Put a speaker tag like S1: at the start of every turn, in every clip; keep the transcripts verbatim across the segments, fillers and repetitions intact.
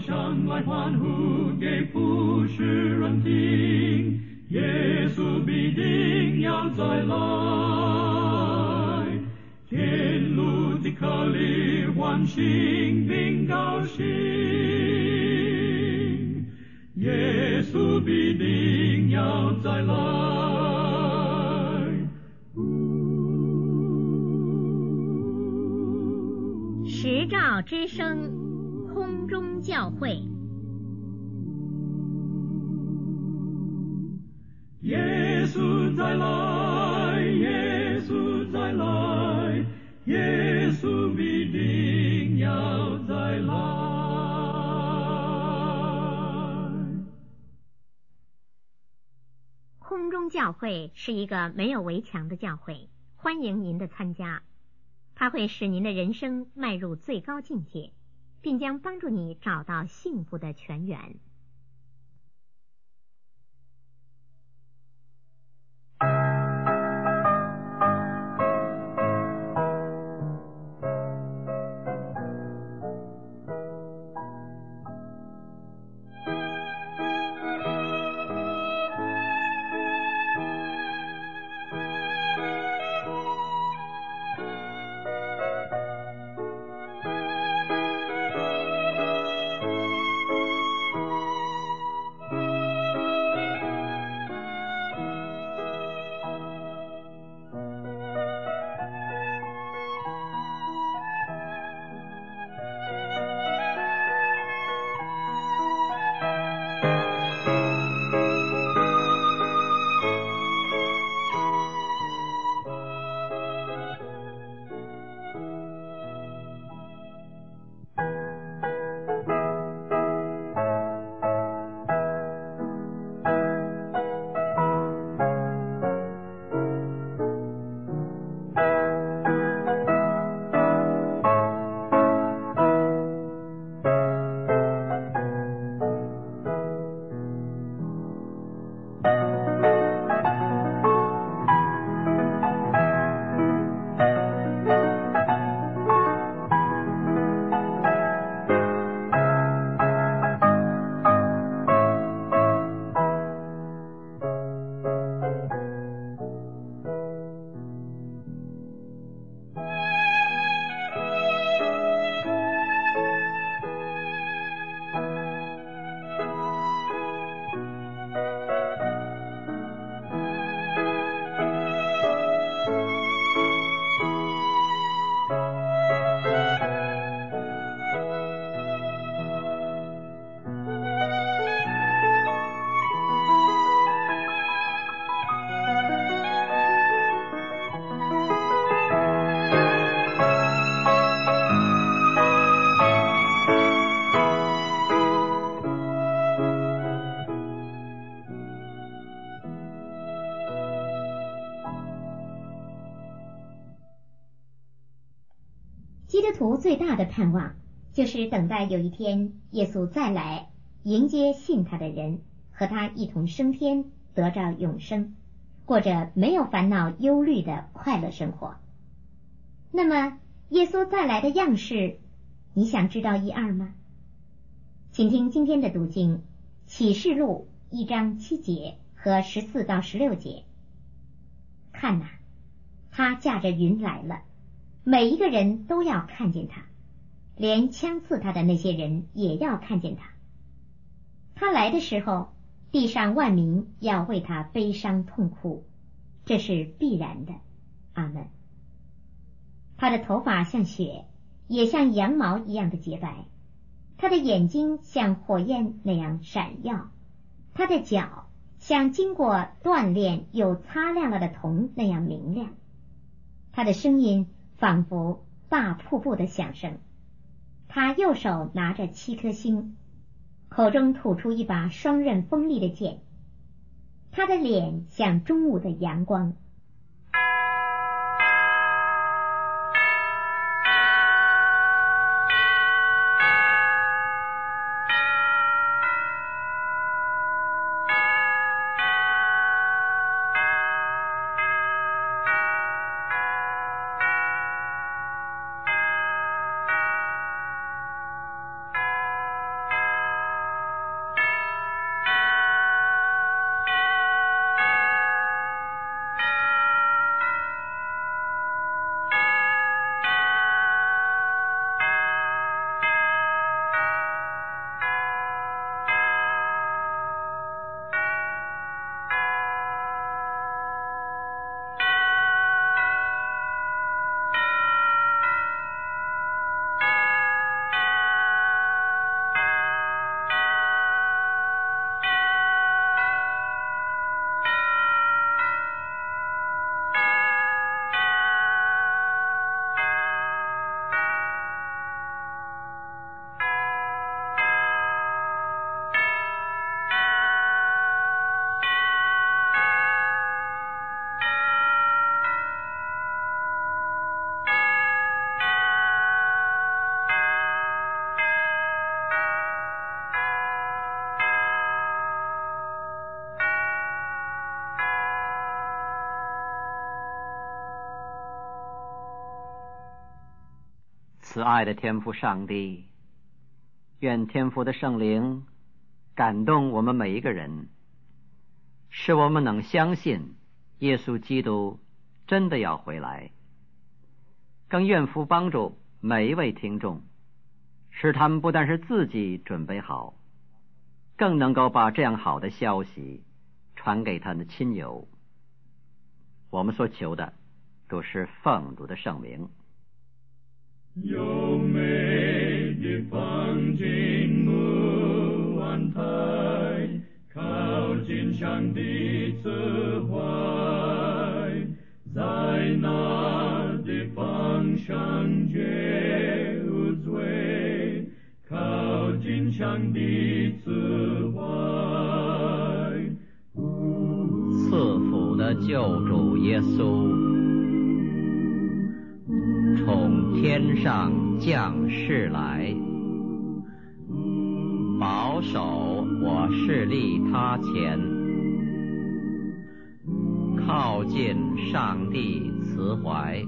S1: 响来欢呼给普世人听，耶稣必定要再来，天路的客里欢欣并高兴，耶稣必定要再来。
S2: 时照之声，空中教会。
S1: 耶稣再来，耶稣再来，耶稣必定要再来。
S2: 空中教会是一个没有围墙的教会，欢迎您的参加。它会使您的人生迈入最高境界，并将帮助你找到幸福的泉源。
S3: 基督徒最大的盼望就是等待有一天耶稣再来，迎接信他的人，和他一同升天，得着永生，过着没有烦恼忧虑的快乐生活。那么耶稣再来的样式，你想知道一二吗？请听今天的读经，启示录一章七节和十四到十六节。看哪，他驾着云来了，每一个人都要看见他，连枪刺他的那些人也要看见他。他来的时候，地上万民要为他悲伤痛哭，这是必然的。阿们。他的头发像雪，也像羊毛一样的洁白，他的眼睛像火焰那样闪耀，他的脚像经过锻炼又擦亮了的铜那样明亮，他的声音仿佛大瀑布的响声。他右手拿着七颗星，口中吐出一把双刃锋利的剑，他的脸像中午的阳光。
S4: 慈爱的天父上帝，愿天父的圣灵感动我们每一个人，使我们能相信耶稣基督真的要回来。更愿父帮助每一位听众，使他们不但是自己准备好，更能够把这样好的消息传给他们的亲友。我们所求的都是奉主的圣名。
S1: 优美的风景木安台，靠近上帝慈怀，在那的方向绝无罪，靠近上帝慈怀。
S4: 赐福的救主耶稣从天上降世来，保守我势力他前，靠近上帝慈怀。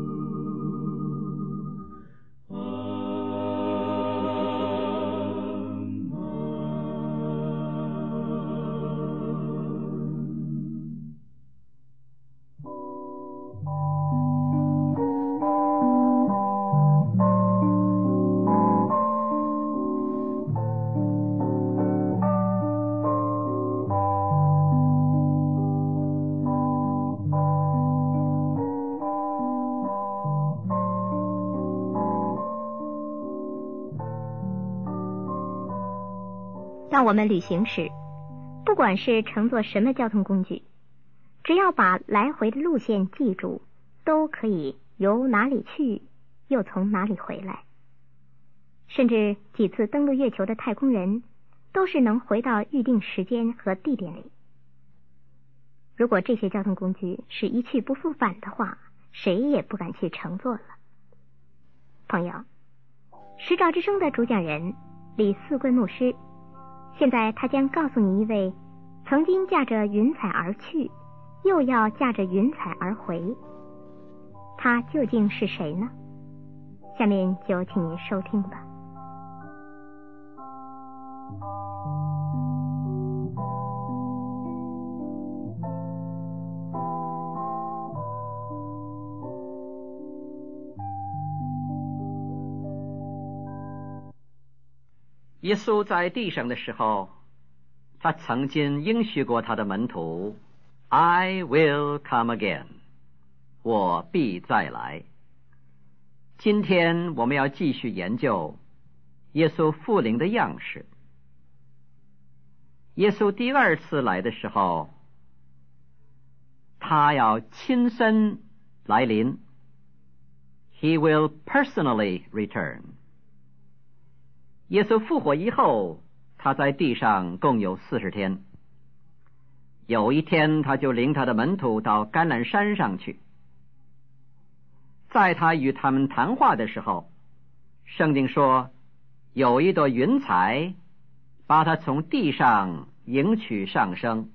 S2: 当我们旅行时，不管是乘坐什么交通工具，只要把来回的路线记住，都可以由哪里去，又从哪里回来。甚至几次登陆月球的太空人，都是能回到预定时间和地点里。如果这些交通工具是一去不复返的话，谁也不敢去乘坐了。朋友，时照之声的主讲人李四贵牧师，现在他将告诉你一位曾经驾着云彩而去，又要驾着云彩而回，他究竟是谁呢？下面就请您收听吧。
S4: 耶稣在地上的时候，他曾经应许过他的门徒 I will come again， 我必再来。今天我们要继续研究耶稣复临的样式。耶稣第二次来的时候，他要亲身来临， He will personally return。耶稣复活以后，他在地上共有四十天。有一天，他就领他的门徒到橄榄山上去。在他与他们谈话的时候，圣经说，有一朵云彩把他从地上迎取上升。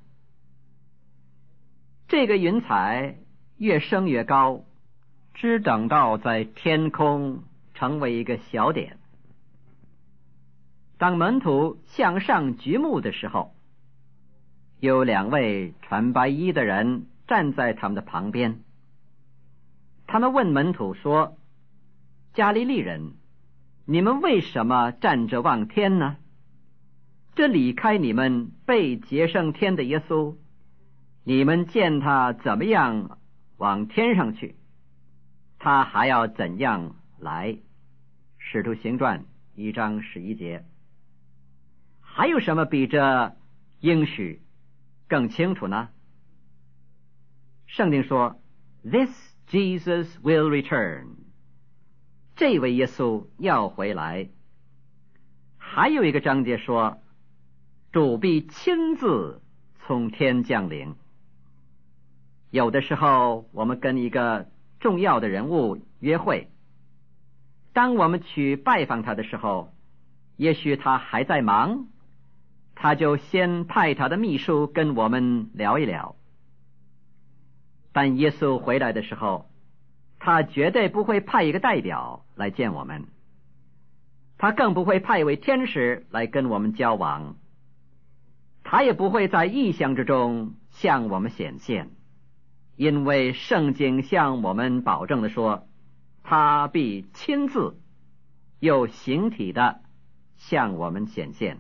S4: 这个云彩越升越高，只等到在天空成为一个小点。当门徒向上举目的时候，有两位穿白衣的人站在他们的旁边。他们问门徒说，加利利人，你们为什么站着望天呢？这离开你们被接升天的耶稣，你们见他怎么样往天上去，他还要怎样来？使徒行传一章十一节。还有什么比这应许更清楚呢？圣经说 This Jesus will return， 这位耶稣要回来。还有一个章节说，主必亲自从天降临。有的时候我们跟一个重要的人物约会，当我们去拜访他的时候，也许他还在忙，他就先派他的秘书跟我们聊一聊。但耶稣回来的时候， 他绝对不会派一个代表来见我们，他更不会派一位天使来跟我们交往，他也不会在异象之中向我们显现，因为圣经向我们保证的说，他必亲自又形体的向我们显现。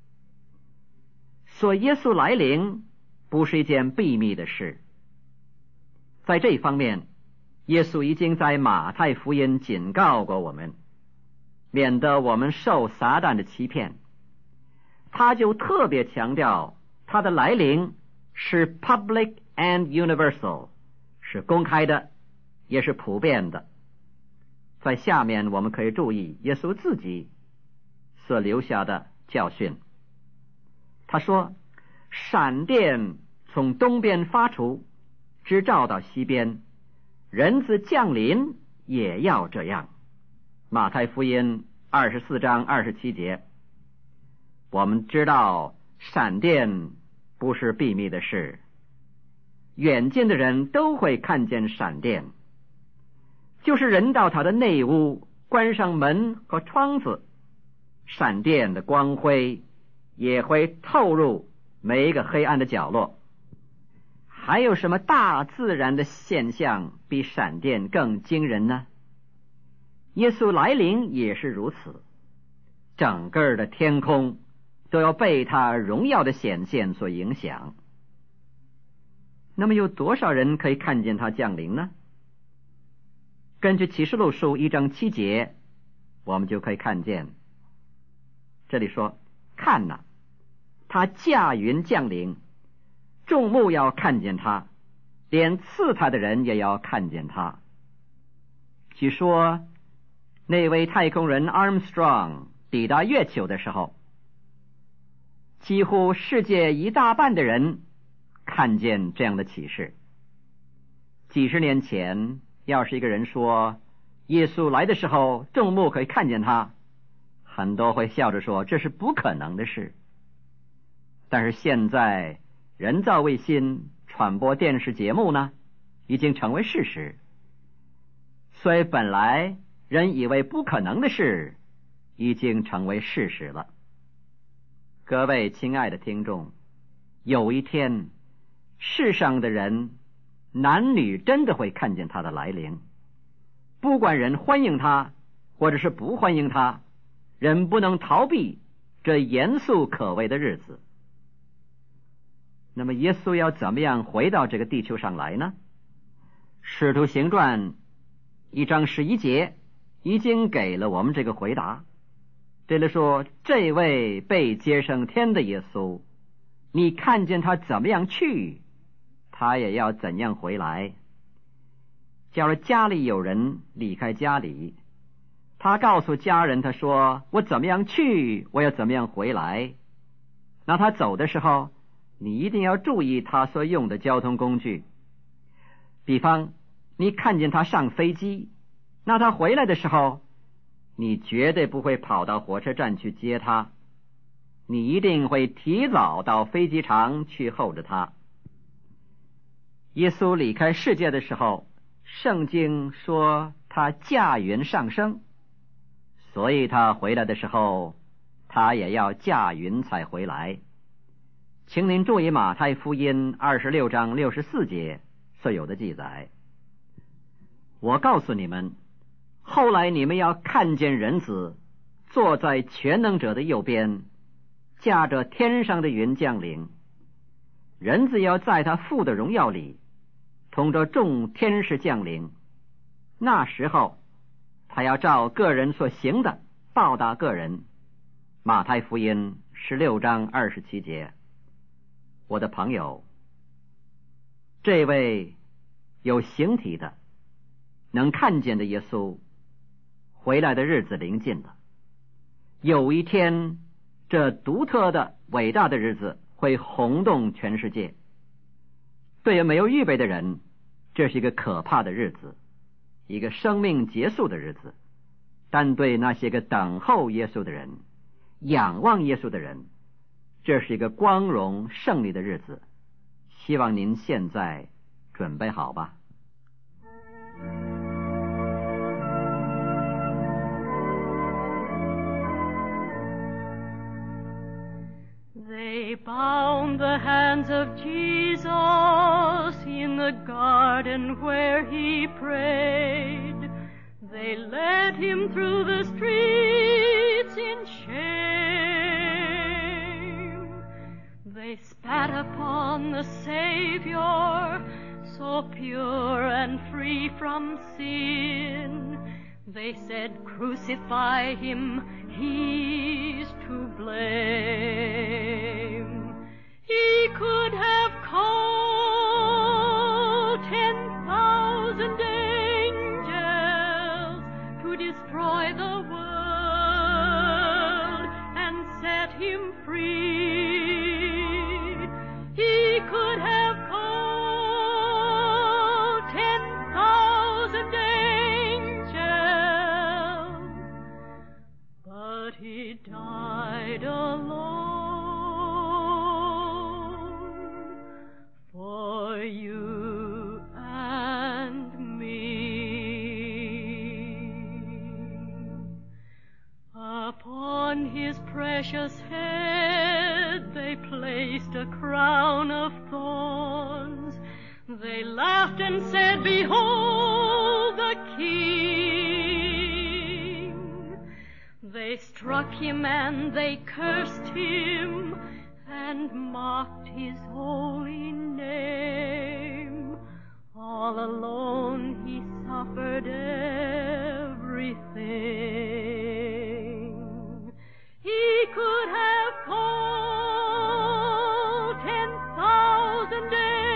S4: 说耶稣来临不是一件秘密的事，在这一方面，耶稣已经在马太福音警告过我们，免得我们受撒旦的欺骗。他就特别强调他的来临是 public and universal， 是公开的，也是普遍的。在下面我们可以注意耶稣自己所留下的教训。他说，闪电从东边发出，直照到西边，人子降临也要这样。马太福音二十四章二十七节。我们知道闪电不是秘密的事，远近的人都会看见闪电，就是人到他的内屋关上门和窗子，闪电的光辉也会透入每一个黑暗的角落。还有什么大自然的现象比闪电更惊人呢？耶稣来临也是如此，整个的天空都要被他荣耀的显现所影响。那么有多少人可以看见他降临呢？根据启示录书一章七节，我们就可以看见，这里说，看哪，他驾云降临，众目要看见他，连刺他的人也要看见他。据说那位太空人 Armstrong 抵达月球的时候，几乎世界一大半的人看见这样的启示。几十年前，要是一个人说耶稣来的时候众目可以看见他，很多会笑着说这是不可能的事。但是现在人造卫星传播电视节目呢，已经成为事实，所以本来人以为不可能的事已经成为事实了。各位亲爱的听众，有一天世上的人男女真的会看见他的来临，不管人欢迎他或者是不欢迎他，人不能逃避这严肃可畏的日子。那么耶稣要怎么样回到这个地球上来呢？使徒行传一章十一节已经给了我们这个回答。这里说，这位被接升天的耶稣，你看见他怎么样去，他也要怎样回来。假如家里有人离开家里，他告诉家人，他说我怎么样去，我要怎么样回来。那他走的时候，你一定要注意他所用的交通工具。比方你看见他上飞机，那他回来的时候，你绝对不会跑到火车站去接他，你一定会提早到飞机场去候着他。耶稣离开世界的时候，圣经说他驾云上升，所以他回来的时候，他也要驾云才回来。请您注意马太福音二十六章六十四节所有的记载。我告诉你们，后来你们要看见人子坐在全能者的右边，驾着天上的云降临。人子要在他父的荣耀里，同着众天使降临。那时候，他要照个人所行的报答个人。马太福音十六章二十七节。我的朋友，这位有形体的能看见的耶稣回来的日子临近了。有一天，这独特的伟大的日子会轰动全世界。对于没有预备的人，这是一个可怕的日子，一个生命结束的日子。但对那些个等候耶稣的人，仰望耶稣的人，这是一个光荣胜利的日子。希望您现在准备好吧。
S1: from the hands of Jesus in the garden where he prayed. They led him through the streets in shame. They spat upon the Savior, so pure and free from sin. They said, crucify him, he's to blame. He could have called ten thousand angels to destroy the world and set him free. He could have called ten thousand angels, but he died alone for you and me. Upon his precious head they placed a crown of thorns. They laughed and said, behold the King. They struck him and they cursed him and mocked his holy name. All alone he suffered everything. He could have called ten thousand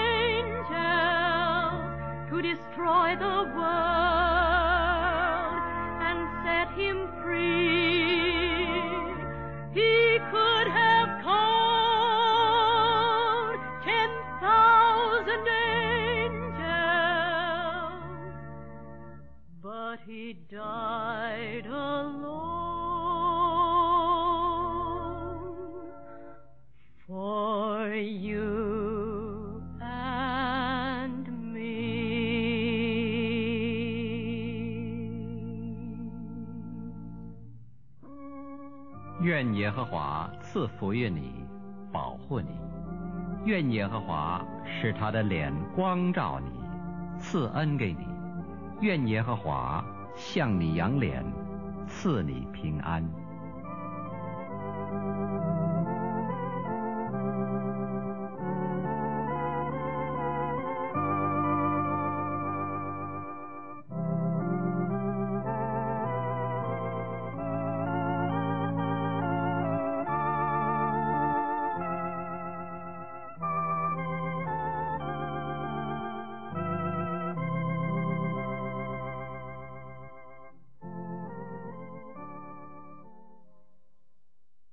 S1: angels to destroy the world and set him free. He could have called ten thousand angels, but he died alone for you and me.
S5: 愿耶和华赐福于你，保护你；愿耶和华使他的脸光照你，赐恩给你；愿耶和华向你扬脸，赐你平安。